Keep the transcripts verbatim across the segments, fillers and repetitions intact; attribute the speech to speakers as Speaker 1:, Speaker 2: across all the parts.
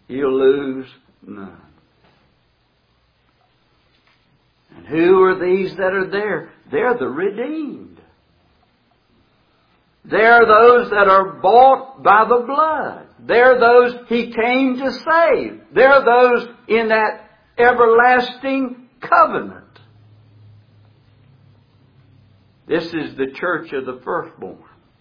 Speaker 1: He'll lose none. And who are these that are there? They're the redeemed. They're those that are bought by the blood. They're those He came to save. They're those in that everlasting covenant. This is the church of the firstborn.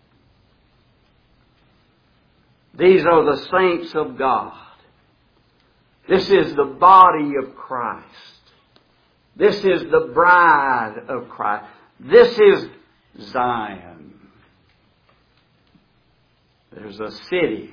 Speaker 1: These are the saints of God. This is the body of Christ. This is the bride of Christ. This is Zion. There's a city.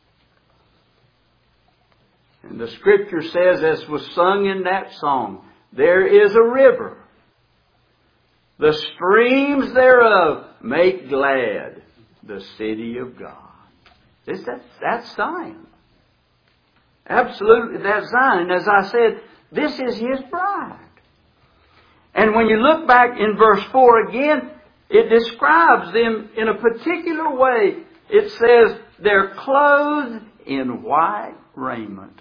Speaker 1: And the Scripture says, as was sung in that song, there is a river. The streams thereof make glad the city of God. Is that, that's Zion. Absolutely, that's Zion. As I said, this is His bride. And when you look back in verse four again, it describes them in a particular way. It says they're clothed in white raiment.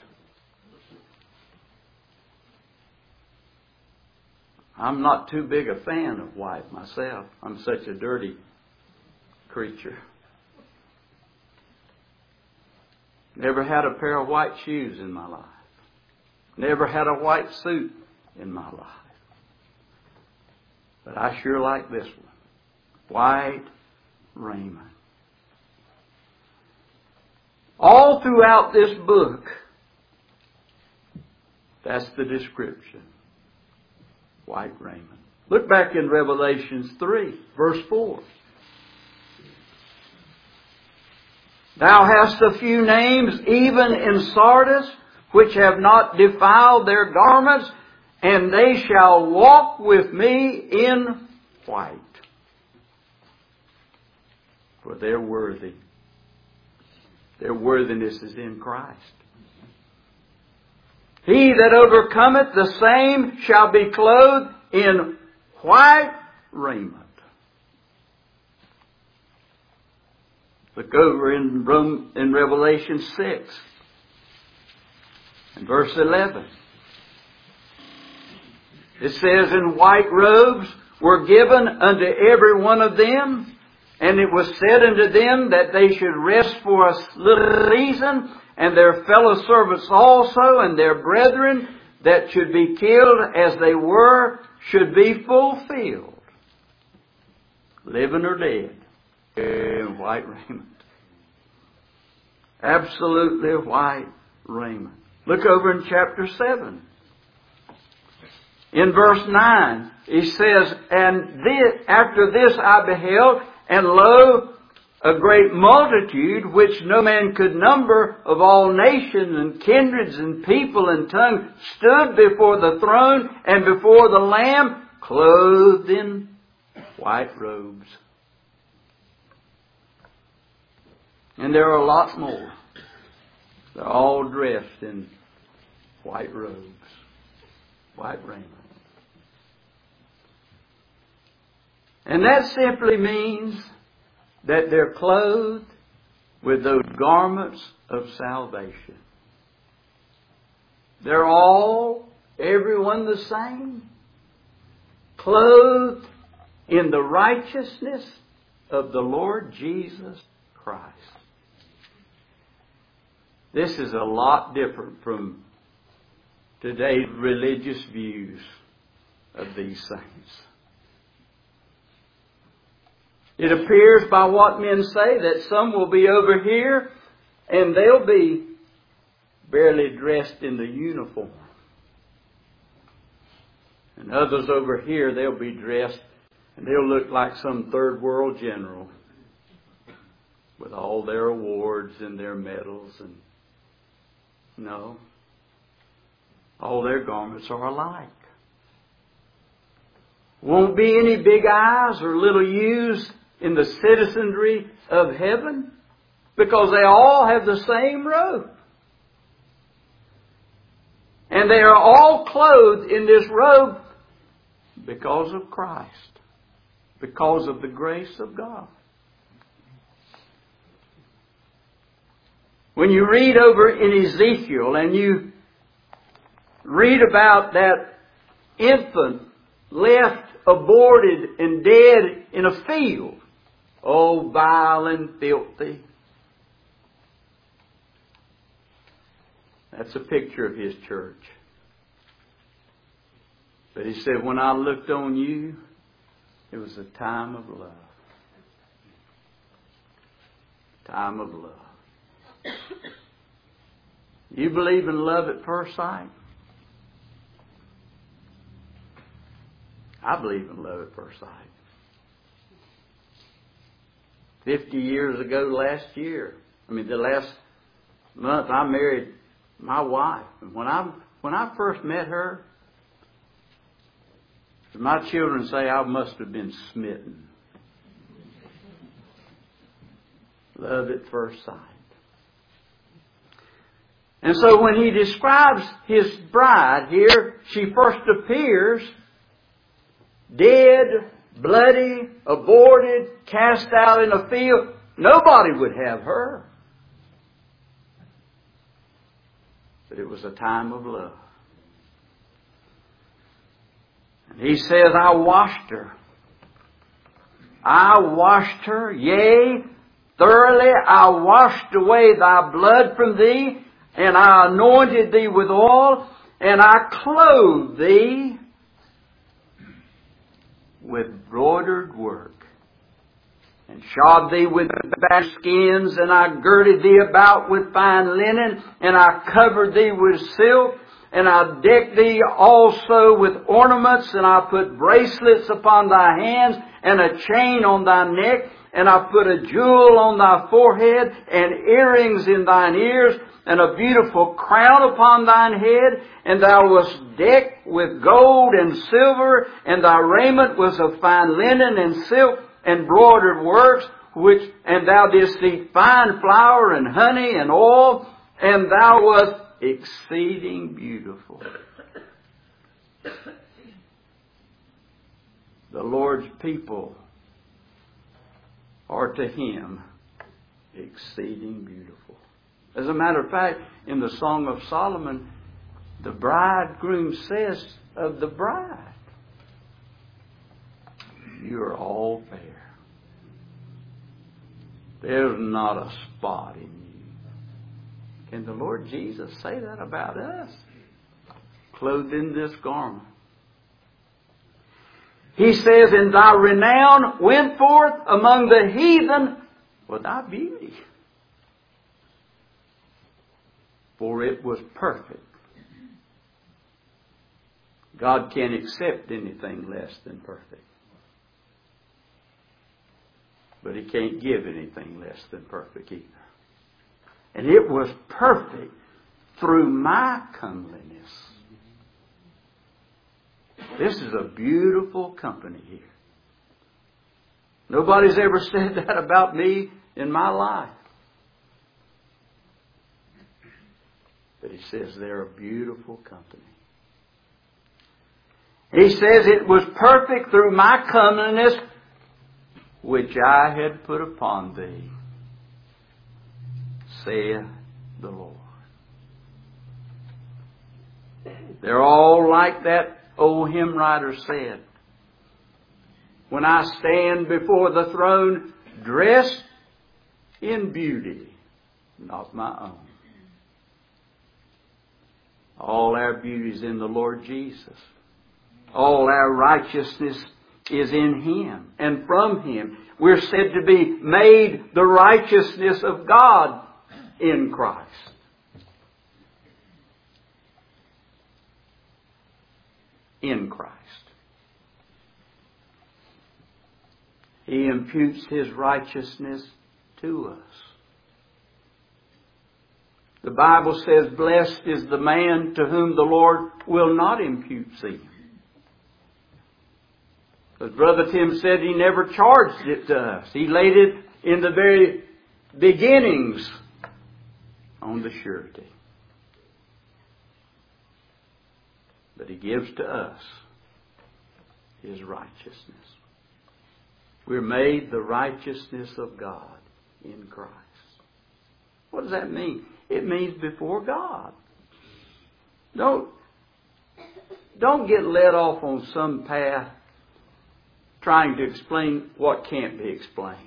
Speaker 1: I'm not too big a fan of white myself. I'm such a dirty creature. Never had a pair of white shoes in my life. Never had a white suit in my life. But I sure like this one. White raiment. All throughout this book, that's the description. White raiment. Look back in Revelation three, verse four. Thou hast a few names, even in Sardis, which have not defiled their garments, and they shall walk with me in white. For they're worthy. Their worthiness is in Christ. He that overcometh, the same shall be clothed in white raiment. Look over in, Rome, in Revelation six and verse eleven. It says, and white robes were given unto every one of them, and it was said unto them that they should rest for a little season, and their fellow servants also, and their brethren that should be killed as they were, should be fulfilled, living or dead, in white raiment. Absolutely white raiment. Look over in chapter seven. In verse nine, he says, and this, after this I beheld, and lo, a great multitude, which no man could number, of all nations and kindreds and people and tongues, stood before the throne and before the Lamb, clothed in white robes. And there are a lot more. They're all dressed in white robes, white raiment. And that simply means that they're clothed with those garments of salvation. They're all, everyone the same, clothed in the righteousness of the Lord Jesus Christ. This is a lot different from today's religious views of these saints. It appears by what men say that some will be over here and they'll be barely dressed in the uniform. And others over here, they'll be dressed and they'll look like some third world general with all their awards and their medals. And no, all their garments are alike. Won't be any big I's or little U's in the citizenry of heaven, because they all have the same robe. And they are all clothed in this robe because of Christ, because of the grace of God. When you read over in Ezekiel and you read about that infant left aborted and dead in a field, oh, vile and filthy. That's a picture of His church. But He said, when I looked on you, it was a time of love. Time of love. You believe in love at first sight? I believe in love at first sight. Fifty years ago last year, I mean the last month, I married my wife. And when I when I first met her, my children say I must have been smitten. Love at first sight. And so when He describes His bride here, she first appears dead, bloody, aborted, cast out in a field. Nobody would have her. But it was a time of love. And He says, I washed her. I washed her, yea, thoroughly I washed away thy blood from thee, and I anointed thee with oil, and I clothed thee with broidered work, and shod thee with bad skins, and I girded thee about with fine linen, and I covered thee with silk, and I decked thee also with ornaments, and I put bracelets upon thy hands, and a chain on thy neck, and I put a jewel on thy forehead, and earrings in thine ears, and a beautiful crown upon thine head, and thou wast decked with gold and silver, and thy raiment was of fine linen and silk and broidered works, which and thou didst eat fine flour and honey and oil, and thou wast exceeding beautiful. The Lord's people are to Him exceeding beautiful. As a matter of fact, in the Song of Solomon, the bridegroom says of the bride, you are all fair. There's not a spot in you. Can the Lord Jesus say that about us? Clothed in this garment. He says, and thy renown went forth among the heathen for thy beauty. For it was perfect. God can't accept anything less than perfect. But He can't give anything less than perfect either. And it was perfect through my comeliness. This is a beautiful company here. Nobody's ever said that about me in my life. But He says they're a beautiful company. He says it was perfect through my comeliness, which I had put upon thee, saith the Lord. They're all like that old hymn writer said. When I stand before the throne, dressed in beauty, not my own. All our beauty is in the Lord Jesus. All our righteousness is in Him and from Him. We're said to be made the righteousness of God in Christ. In Christ. He imputes His righteousness to us. The Bible says, blessed is the man to whom the Lord will not impute sin. As Brother Tim said, he never charged it to us. He laid it in the very beginnings on the surety. But He gives to us His righteousness. We're made the righteousness of God in Christ. What does that mean? It means before God. Don't, don't get led off on some path trying to explain what can't be explained.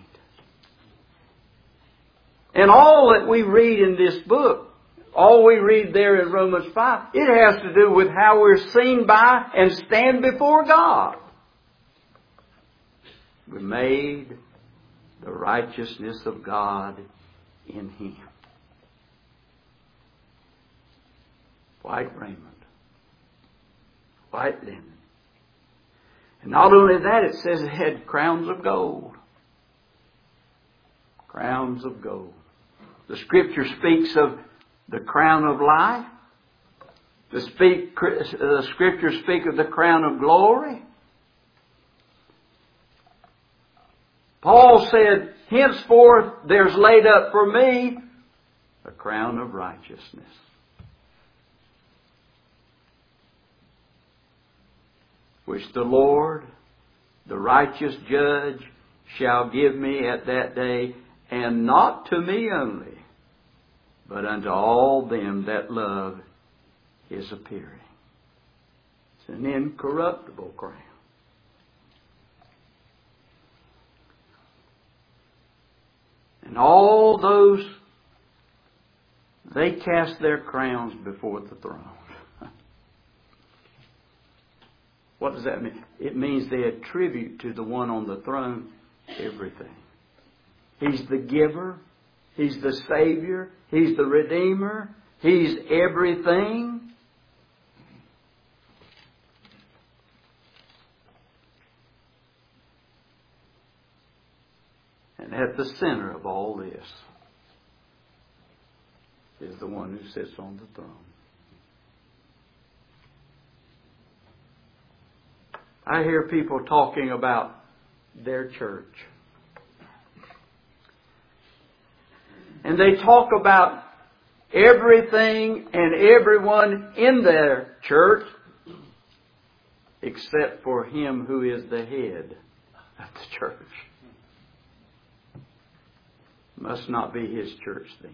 Speaker 1: And all that we read in this book, all we read there in Romans five, it has to do with how we're seen by and stand before God. We're made the righteousness of God in Him. White raiment. White linen. And not only that, it says it had crowns of gold. Crowns of gold. The Scripture speaks of the crown of life. The, speak, the Scriptures speak of the crown of glory. Paul said, henceforth there's laid up for me a crown of righteousness. Which the Lord, the righteous judge, shall give me at that day, and not to me only, but unto all them that love His appearing. It's an incorruptible crown. And all those, they cast their crowns before the throne. What does that mean? It means they attribute to the one on the throne everything. He's the giver. He's the Savior. He's the Redeemer. He's everything. And at the center of all this is the one who sits on the throne. I hear people talking about their church. And they talk about everything and everyone in their church except for Him who is the head of the church. Must not be His church then.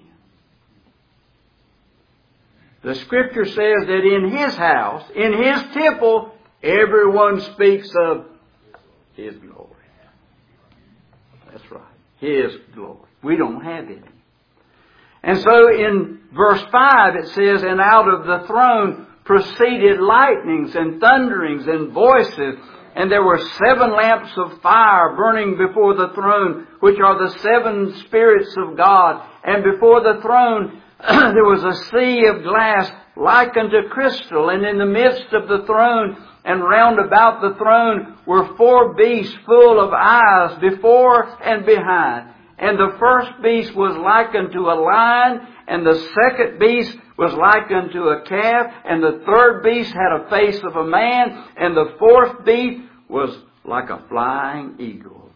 Speaker 1: The Scripture says that in His house, in His temple, everyone speaks of His glory. That's right. His glory. We don't have any. And so in verse five it says, and out of the throne proceeded lightnings and thunderings and voices. And there were seven lamps of fire burning before the throne, which are the seven spirits of God. And before the throne there was a sea of glass like unto crystal. And in the midst of the throne and round about the throne were four beasts full of eyes before and behind. And the first beast was like unto a lion, and the second beast was like unto a calf, and the third beast had a face of a man, and the fourth beast was like a flying eagle.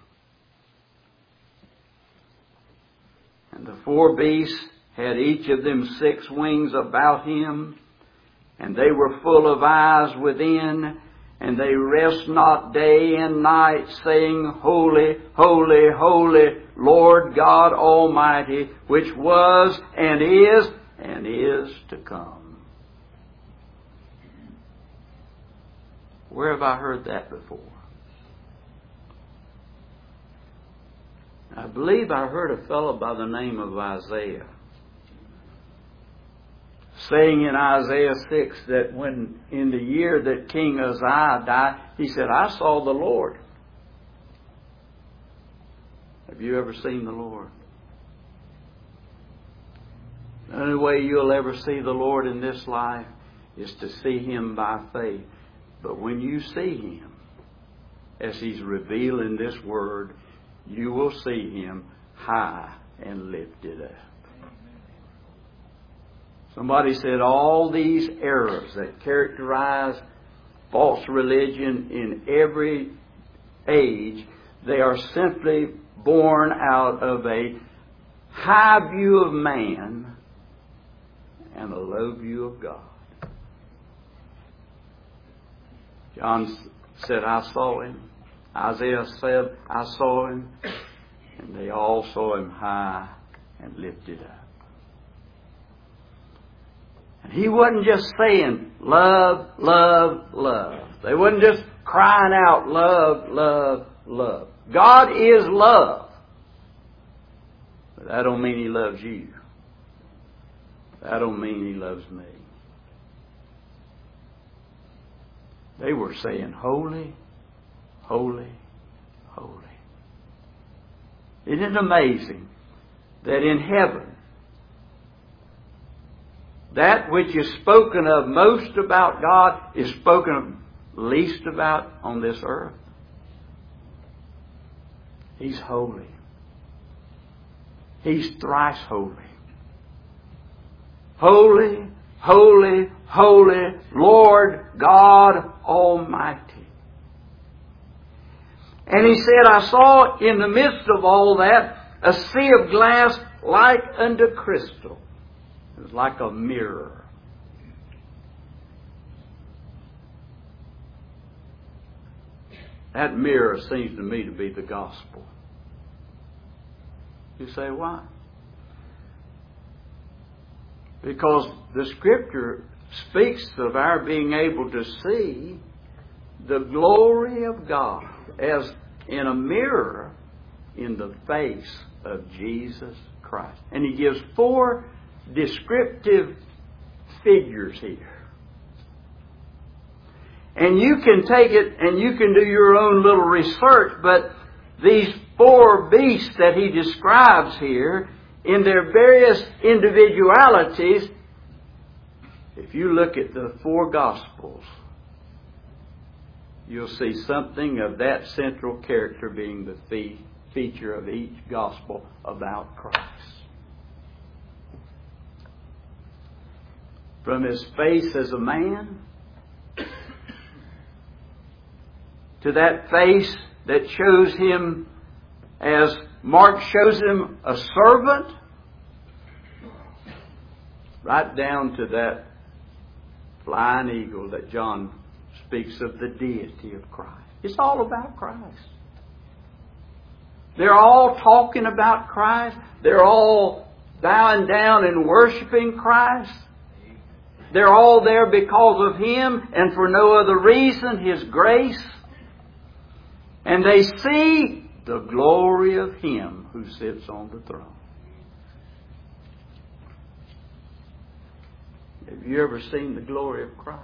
Speaker 1: And the four beasts had each of them six wings about him, and they were full of eyes within, and they rest not day and night, saying, Holy, holy, holy, Lord God Almighty, which was and is and is to come. Where have I heard that before? I believe I heard a fellow by the name of Isaiah saying in Isaiah six that when in the year that King Uzziah died, he said, I saw the Lord. Have you ever seen the Lord? The only way you'll ever see the Lord in this life is to see Him by faith. But when you see Him, as He's revealed in this Word, you will see Him high and lifted up. Somebody said all these errors that characterize false religion in every age, they are simply born out of a high view of man and a low view of God. John said, I saw Him. Isaiah said, I saw Him. And they all saw Him high and lifted up. He wasn't just saying love, love, love. They wasn't just crying out love, love, love. God is love. But that don't mean He loves you. That don't mean He loves me. They were saying, holy, holy, holy. Isn't it amazing that in heaven, that which is spoken of most about God is spoken of least about on this earth? He's holy. He's thrice holy. Holy, holy, holy, Lord God Almighty. And He said, I saw in the midst of all that a sea of glass like unto crystal. It was like a mirror. That mirror seems to me to be the gospel. You say, why? Because the Scripture speaks of our being able to see the glory of God as in a mirror in the face of Jesus Christ. And He gives four descriptive figures here. And you can take it and you can do your own little research, but these four beasts that He describes here, in their various individualities, if you look at the four Gospels, you'll see something of that central character being the fe- feature of each Gospel about Christ. From His face as a man, to that face that shows Him as Mark shows Him a servant, right down to that flying eagle that John speaks of the deity of Christ. It's all about Christ. They're all talking about Christ. They're all bowing down and worshiping Christ. They're all there because of Him and for no other reason, His grace. And they see the glory of Him who sits on the throne. Have you ever seen the glory of Christ?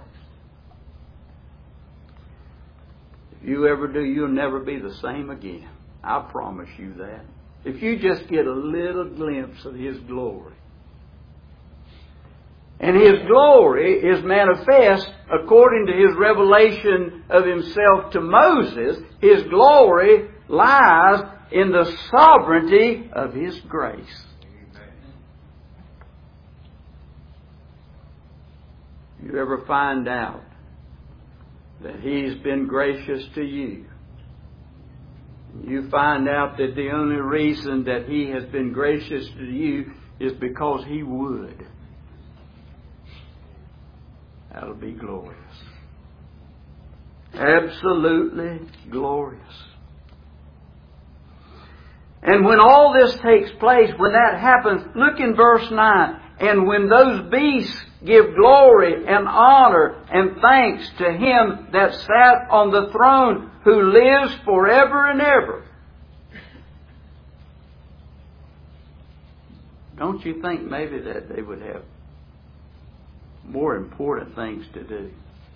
Speaker 1: If you ever do, you'll never be the same again. I promise you that. If you just get a little glimpse of His glory. And His glory is manifest according to His revelation of Himself to Moses. His glory lies in the sovereignty of His grace. You ever find out that He's been gracious to you? You find out that the only reason that He has been gracious to you is because He would. That'll be glorious. Absolutely glorious. And when all this takes place, when that happens, look in verse nine. And when those beasts give glory and honor and thanks to Him that sat on the throne, who lives forever and ever. Don't you think maybe that they would have more important things to do?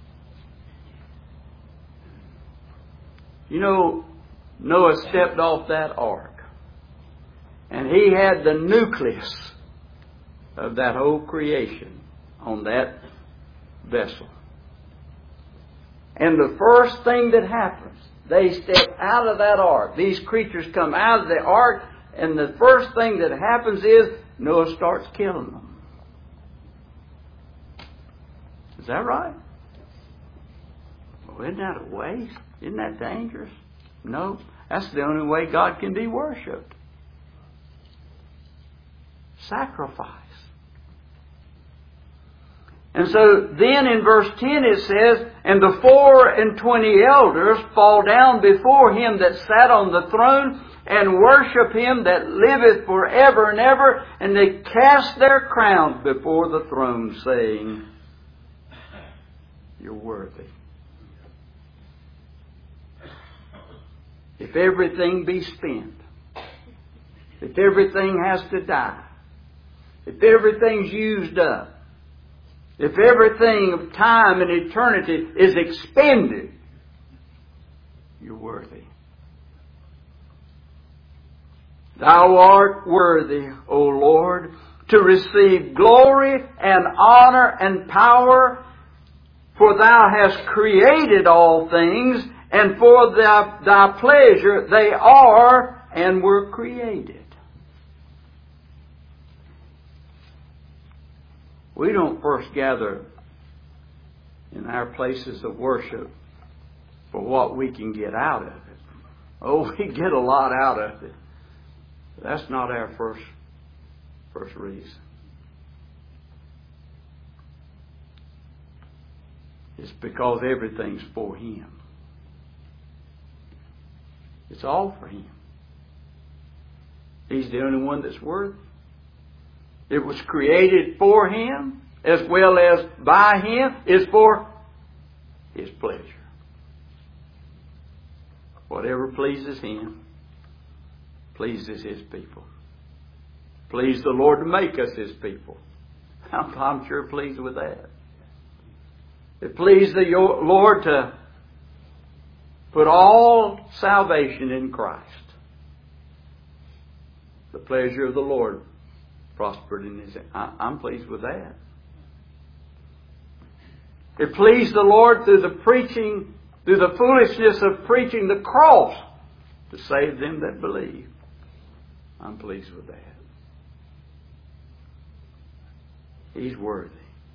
Speaker 1: You know, Noah stepped off that ark, and he had the nucleus of that whole creation on that vessel. And the first thing that happens, they step out of that ark. These creatures come out of the ark, and the first thing that happens is Noah starts killing them. Is that right? Well, isn't that a waste? Isn't that dangerous? No. That's the only way God can be worshipped. Sacrifice. And so then in verse ten it says, and the four and twenty elders fall down before Him that sat on the throne, and worship Him that liveth forever and ever. And they cast their crowns before the throne, saying, You're worthy. If everything be spent, if everything has to die, if everything's used up, if everything of time and eternity is expended, You're worthy. Thou art worthy, O Lord, to receive glory and honor and power, for Thou hast created all things, and for thy, thy pleasure they are and were created. We don't first gather in our places of worship for what we can get out of it. Oh, we get a lot out of it. That's not our first, first reason. It's because everything's for Him. It's all for Him. He's the only one that's worthy. It was created for Him as well as by Him. Is for His pleasure. Whatever pleases Him pleases His people. Please the Lord to make us His people. I'm, I'm sure pleased with that. It pleased the Lord to put all salvation in Christ. The pleasure of the Lord prospered in His... I, I'm pleased with that. It pleased the Lord through the preaching, through the foolishness of preaching the cross to save them that believe. I'm pleased with that. He's worthy.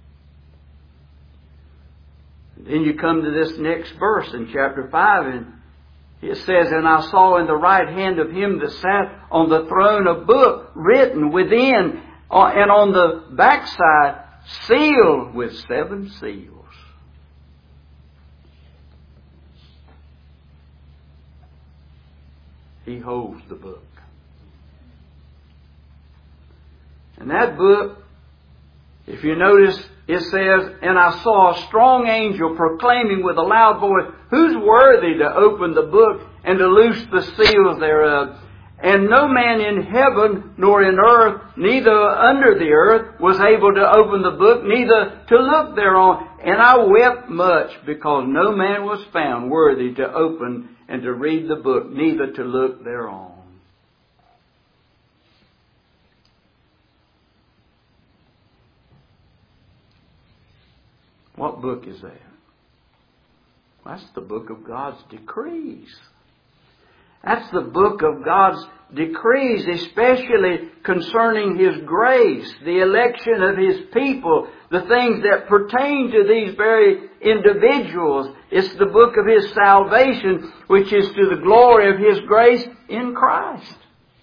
Speaker 1: And then you come to this next verse in chapter five, and it says, And I saw in the right hand of Him that sat on the throne a book written within, and on the backside sealed with seven seals. He holds the book. And that book, if you notice, it says, And I saw a strong angel proclaiming with a loud voice, Who's worthy to open the book and to loose the seals thereof? And no man in heaven nor in earth, neither under the earth, was able to open the book, neither to look thereon. And I wept much, because no man was found worthy to open and to read the book, neither to look thereon. What book is that? That's the book of God's decrees. That's the book of God's decrees, especially concerning His grace, the election of His people, the things that pertain to these very individuals. It's the book of His salvation, which is to the glory of His grace in Christ.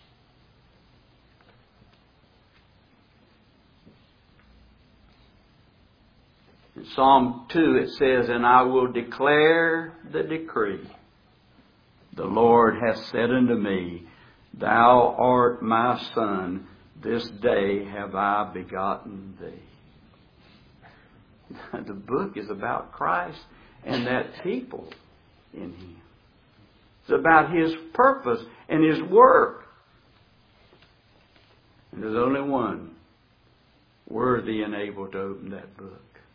Speaker 1: In Psalm two it says, And I will declare the decree. The Lord hath said unto me, Thou art my Son, this day have I begotten thee. The book is about Christ and that people in Him. It's about His purpose and His work. And there's only one worthy and able to open that book.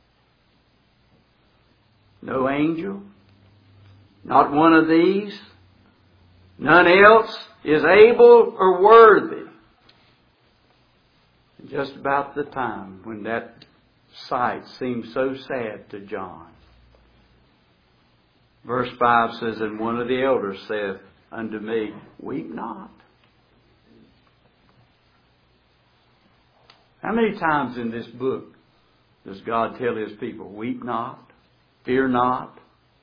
Speaker 1: No angel, not one of these, none else is able or worthy. And just about the time when that sight seemed so sad to John. Verse five says, And one of the elders saith unto me, Weep not. How many times in this book does God tell His people, Weep not? Fear not.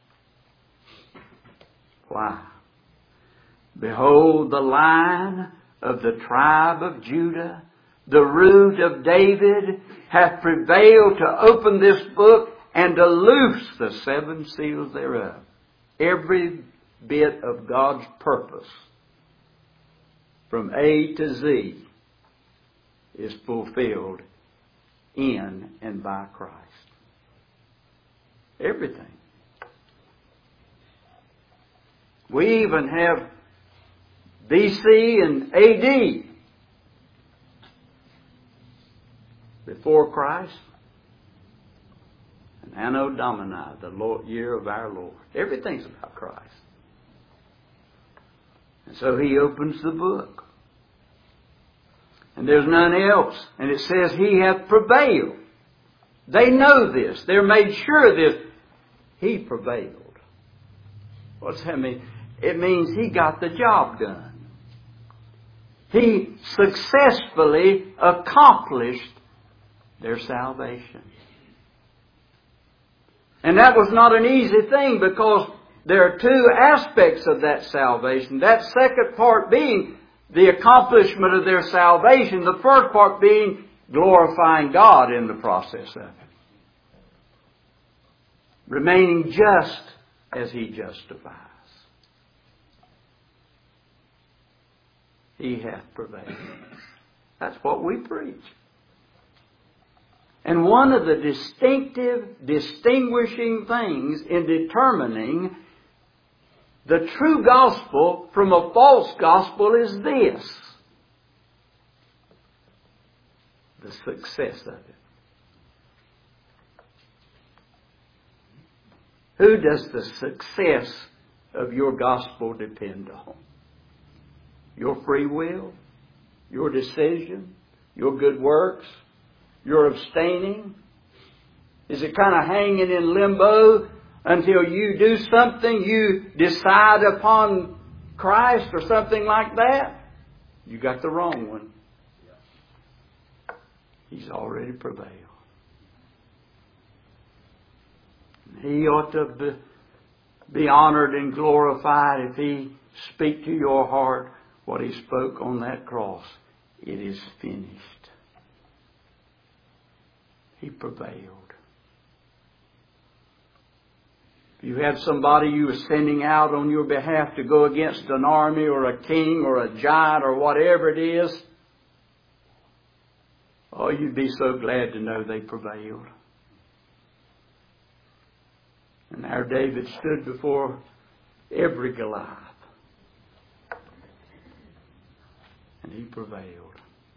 Speaker 1: Why? Behold, the Lion of the tribe of Judah, the root of David, hath prevailed to open this book and to loose the seven seals thereof. Every bit of God's purpose from A to Z is fulfilled in and by Christ. Everything. We even have B C and A D before Christ. And Anno Domini, the Lord, year of our Lord. Everything's about Christ. And so He opens the book. And there's none else. And it says He hath prevailed. They know this. They're made sure of this. He prevailed. What's that mean? It means He got the job done. He successfully accomplished their salvation. And that was not an easy thing, because there are two aspects of that salvation. That second part being the accomplishment of their salvation. The first part being glorifying God in the process of it. Remaining just as He justifies. He hath prevailed. That's what we preach. And one of the distinctive, distinguishing things in determining the true gospel from a false gospel is this: the success of it. Who does the success of your gospel depend on? Your free will? Your decision? Your good works? Your abstaining? Is it kind of hanging in limbo until you do something, you decide upon Christ or something like that? You got the wrong one. He's already prevailed. He ought to be, be honored and glorified if He speak to your heart what He spoke on that cross. It is finished. He prevailed. If you have somebody you are sending out on your behalf to go against an army or a king or a giant or whatever it is, oh, you'd be so glad to know they prevailed. And our David stood before every Goliath. And he prevailed.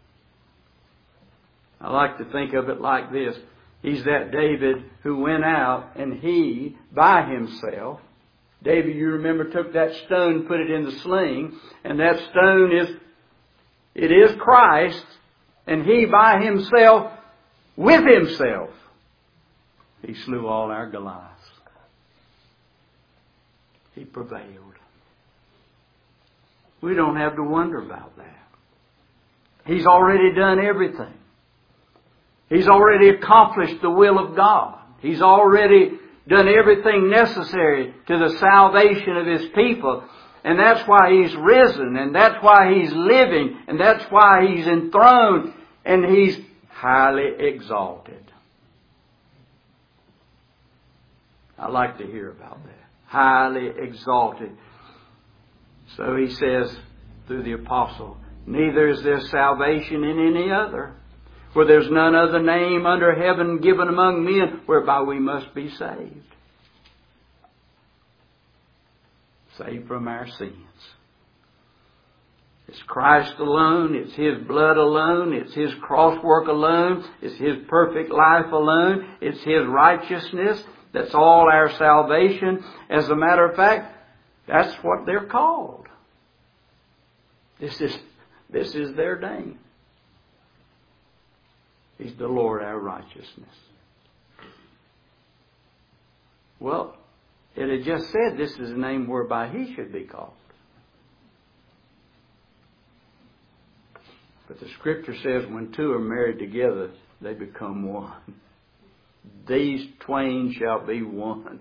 Speaker 1: I like to think of it like this. He's that David who went out and he, by himself, David, you remember, took that stone, put it in the sling, and that stone is, it is Christ, and he by himself, with himself, he slew all our Goliaths. He prevailed. We don't have to wonder about that. He's already done everything. He's already accomplished the will of God. He's already done everything necessary to the salvation of His people. And that's why He's risen. And that's why He's living. And that's why He's enthroned. And He's highly exalted. I like to hear about that. Highly exalted. So He says through the apostle, neither is there salvation in any other. For there's none other name under heaven given among men whereby we must be saved. Saved from our sins. It's Christ alone. It's His blood alone. It's His cross work alone. It's His perfect life alone. It's His righteousness. That's all our salvation. As a matter of fact, that's what they're called. This is, this is their name. He's the Lord our righteousness. Well, it had just said this is the name whereby He should be called. But the Scripture says when two are married together, they become one. These twain shall be one.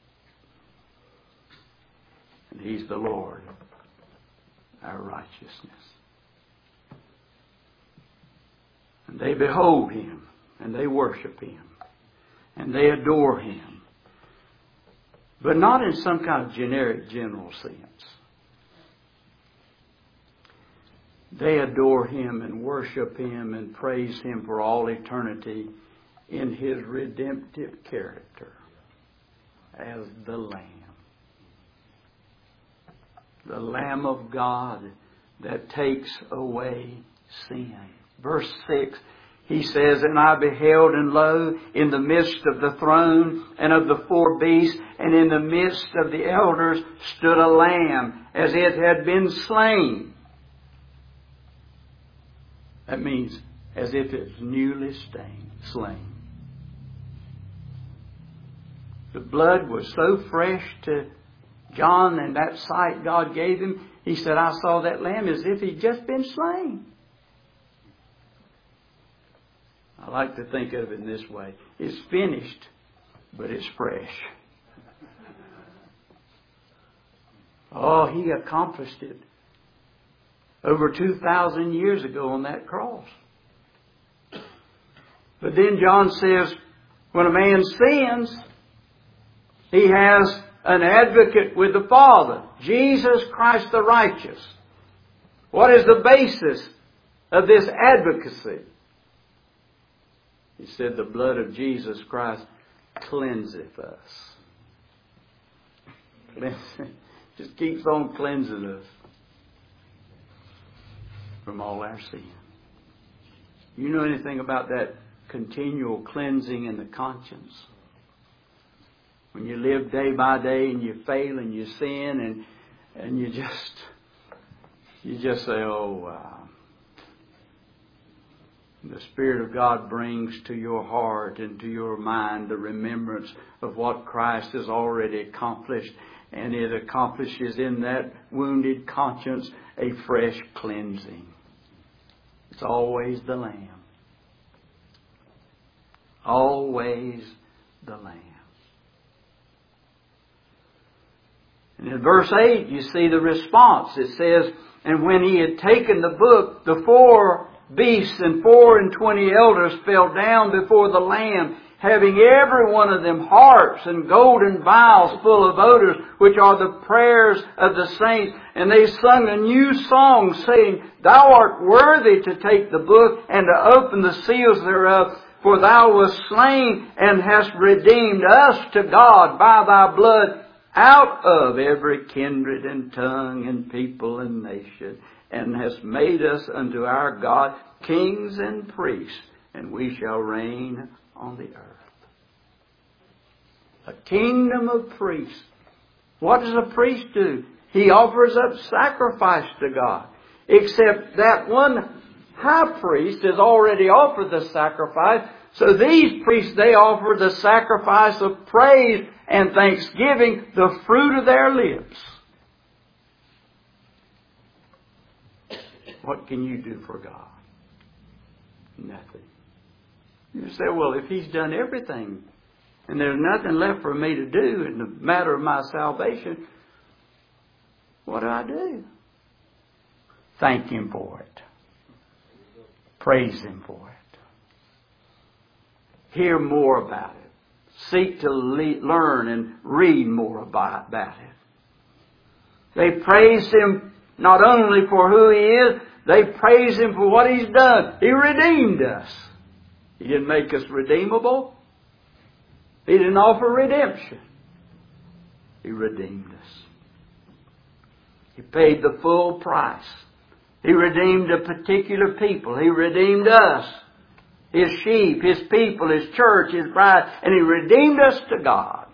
Speaker 1: And He's the Lord, our righteousness. And they behold Him, and they worship Him, and they adore Him. But not in some kind of generic, general sense. they adore Him and worship Him and praise Him for all eternity in His redemptive character as the Lamb. The Lamb of God that takes away sin. Verse six, He says, And I beheld, and lo, in the midst of the throne and of the four beasts, and in the midst of the elders, stood a lamb, as it had been slain. That means as if it's newly stained, slain. The blood was so fresh to John, and that sight God gave him, he said, I saw that lamb as if he'd just been slain. I like to think of it in this way. It's finished, but it's fresh. Oh, He accomplished it over two thousand years ago on that cross. But then John says, when a man sins, he has an advocate with the Father, Jesus Christ the righteous. What is the basis of this advocacy? He said, the blood of Jesus Christ cleanseth us. Just keeps on cleansing us from all our sin. You know anything about that continual cleansing in the conscience? When you live day by day and you fail and you sin and and you just you just say, oh, wow. The Spirit of God brings to your heart and to your mind the remembrance of what Christ has already accomplished. And it accomplishes in that wounded conscience a fresh cleansing. It's always the Lamb. Always the Lamb. And in verse eight, you see the response. It says, And when He had taken the book, the four beasts and four and twenty elders fell down before the Lamb, having every one of them harps and golden vials full of odors, which are the prayers of the saints. And they sung a new song, saying, Thou art worthy to take the book and to open the seals thereof, for Thou wast slain and hast redeemed us to God by Thy blood out of every kindred and tongue and people and nation, and hast made us unto our God kings and priests, and we shall reign on the earth. A kingdom of priests. What does a priest do? He offers up sacrifice to God. Except that one high priest has already offered the sacrifice. So these priests, they offer the sacrifice of praise and thanksgiving, the fruit of their lips. What can you do for God? Nothing. You say, well, if He's done everything and there's nothing left for me to do in the matter of my salvation, what do I do? Thank Him for it. Praise Him for it. Hear more about it. Seek to le- learn and read more about, about it. They praise Him not only for who He is, they praise Him for what He's done. He redeemed us. He didn't make us redeemable. He didn't offer redemption. He redeemed us. He paid the full price. He redeemed a particular people. He redeemed us. His sheep, His people, His church, His bride. And He redeemed us to God.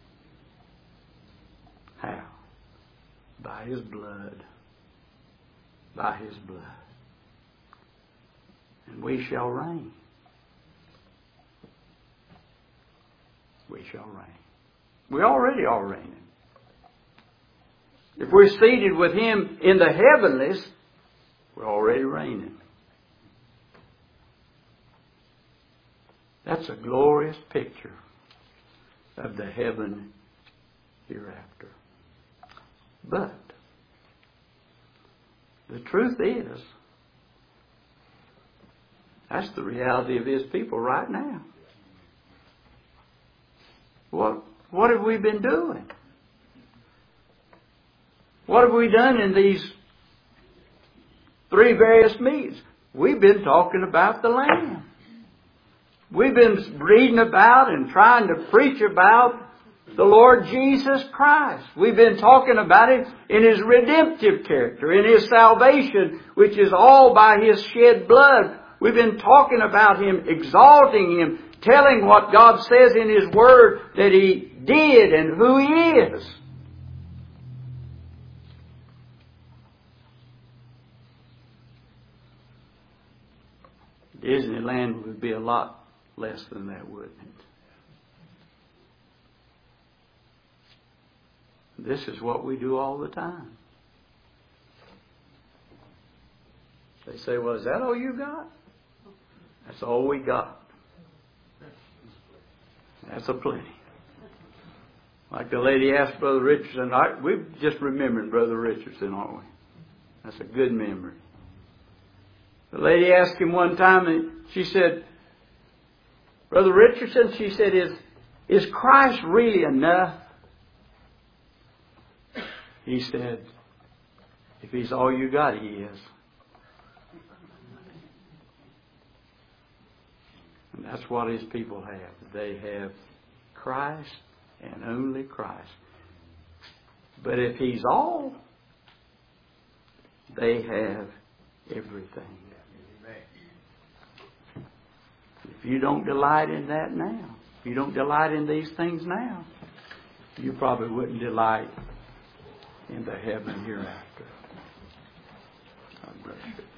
Speaker 1: How? By His blood. By His blood. And we shall reign. We shall reign. We already are reigning. If we're seated with Him in the heavenlies, we're already reigning. That's a glorious picture of the heaven hereafter. But the truth is, that's the reality of His people right now. What, what have we been doing? What have we done in these three various meats. We've been talking about the Lamb. We've been reading about and trying to preach about the Lord Jesus Christ. We've been talking about Him in His redemptive character, in His salvation, which is all by His shed blood. We've been talking about Him, exalting Him, telling what God says in His Word that He did and who He is. Disneyland would be a lot less than that, wouldn't it? This is what we do all the time. They say, well, is that all you got? That's all we got. That's a plenty. Like the lady asked Brother Richardson, I, we're just remembering Brother Richardson, aren't we? That's a good memory. The lady asked him one time, and she said, Brother Richardson, she said, is, is Christ really enough? He said, if He's all you got, He is. And that's what His people have. They have Christ and only Christ. But if He's all, they have everything. If you don't delight in that now, if you don't delight in these things now, you probably wouldn't delight in the heaven hereafter. God bless you.